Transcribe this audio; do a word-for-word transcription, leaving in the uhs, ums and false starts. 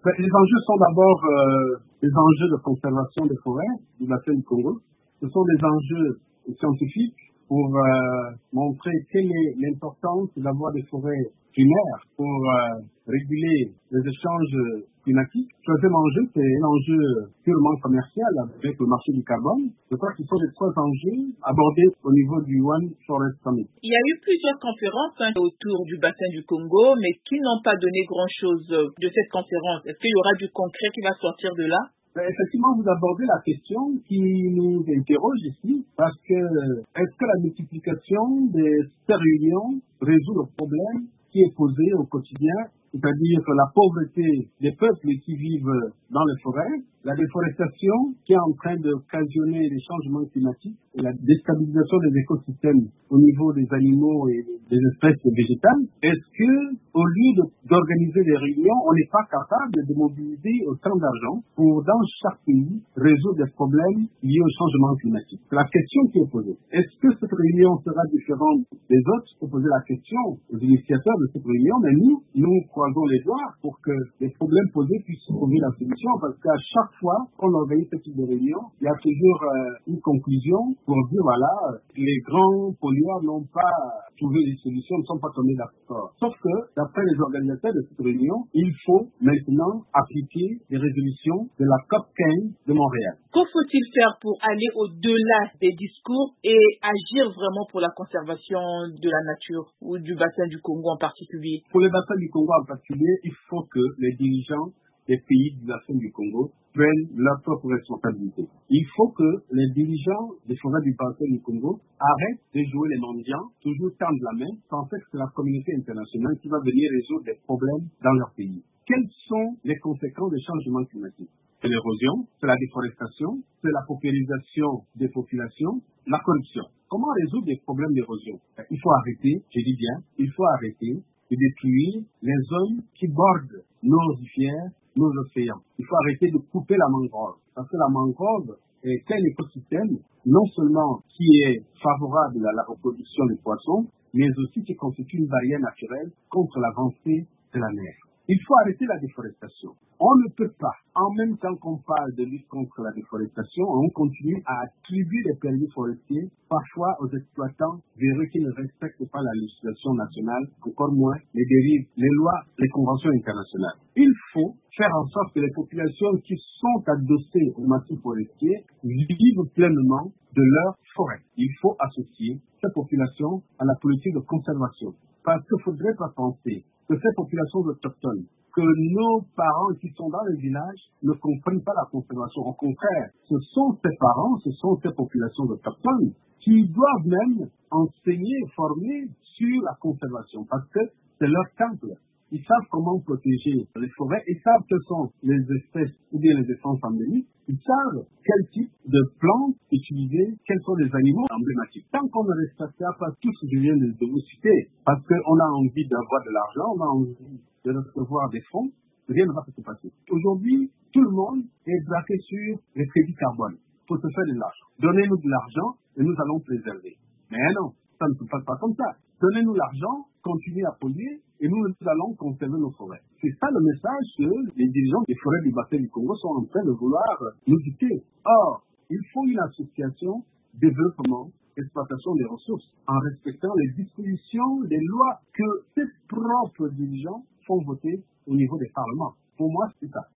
Ben, les enjeux sont d'abord euh, les enjeux de conservation des forêts du bassin du Congo. Ce sont des enjeux scientifiques pour euh, montrer quelle est l'importance d'avoir des forêts primaires pour euh, réguler les échanges climatiques. Le deuxième enjeu, c'est un enjeu purement commercial avec le marché du carbone. Je crois que ce sont les trois enjeux abordés au niveau du One Forest Summit. Il y a eu plusieurs conférences hein, autour du bassin du Congo, mais qui n'ont pas donné grand-chose de cette conférence. Est-ce qu'il y aura du concret qui va sortir de là? Ben, effectivement, vous abordez la question qui nous interroge ici, parce que est-ce que la multiplication de ces réunions résout le problème qui est posé au quotidien, c'est-à-dire que la pauvreté des peuples qui vivent dans les forêts, la déforestation qui est en train d'occasionner les changements climatiques et la déstabilisation des écosystèmes au niveau des animaux et des espèces végétales. Est-ce que, au lieu de, d'organiser des réunions, on n'est pas capable de mobiliser autant d'argent pour, dans chaque pays, résoudre des problèmes liés au changement climatique? C'est la question qui est posée. Est-ce que cette réunion sera différente des autres? Il faut poser la question aux initiateurs de cette réunion, mais nous, nous croisons les doigts pour que les problèmes posés puissent trouver la solution, parce qu'à chaque fois qu'on organise ce type de réunion, il y a toujours euh, une conclusion pour dire, voilà, les grands pollueurs n'ont pas trouvé des solutions, ne sont pas tombés d'accord. Sauf que, d'après les organisateurs de cette réunion, il faut maintenant appliquer les résolutions de la COP quinze de Montréal. Que faut-il faire pour aller au-delà des discours et agir vraiment pour la conservation de la nature ou du bassin du Congo en particulier? Pour le bassin du Congo en particulier, il faut que les dirigeants des pays du bassin du Congo prennent leurs propres responsabilités. Il faut que les dirigeants des forêts du bassin du Congo arrêtent de jouer les mendiants, toujours tendre la main, penser que c'est la communauté internationale qui va venir résoudre les problèmes dans leur pays. Quelles sont les conséquences des changements climatiques? C'est l'érosion, c'est la déforestation, c'est la paupérisation des populations, la corruption. Comment résoudre les problèmes d'érosion? Il faut arrêter, je dis bien, il faut arrêter de détruire les zones qui bordent nos rivières, nos océans. Il faut arrêter de couper la mangrove, parce que la mangrove est un écosystème non seulement qui est favorable à la reproduction des poissons, mais aussi qui constitue une barrière naturelle contre l'avancée de la mer. Il faut arrêter la déforestation. On ne peut pas, en même temps qu'on parle de lutte contre la déforestation, on continue à attribuer des permis forestiers, parfois aux exploitants véreux qui ne respectent pas la législation nationale, encore moins les dérives, les lois, les conventions internationales. Il faut faire en sorte que les populations qui sont adossées au massif forestier vivent pleinement de leur forêt. Il faut associer ces populations à la politique de conservation. Parce qu'il ne faudrait pas penser que ces populations autochtones, que nos parents qui sont dans les villages ne comprennent pas la conservation. Au contraire, ce sont ces parents, ce sont ces populations autochtones qui doivent même enseigner et former sur la conservation parce que c'est leur temple. Ils savent comment protéger les forêts, ils savent quelles sont les espèces ou bien les essences endémiques, ils savent quel type de plantes utiliser, quels sont les animaux emblématiques. Tant qu'on ne respectera pas tout ce que je viens de vous citer, parce qu'on a envie d'avoir de l'argent, on a envie de recevoir des fonds, rien ne va se passer. Aujourd'hui, tout le monde est braqué sur les crédits carbone pour se faire de l'argent. Donnez-nous de l'argent et nous allons préserver. Mais non, ça ne se passe pas comme ça. Donnez-nous l'argent, continuez à polluer et nous, nous allons conserver nos forêts. C'est ça le message que les dirigeants des forêts du bassin du Congo sont en train de vouloir nous dicter. Or, il faut une association développement, exploitation des ressources en respectant les dispositions des lois que ces propres dirigeants font voter au niveau des parlements. Pour moi, c'est ça.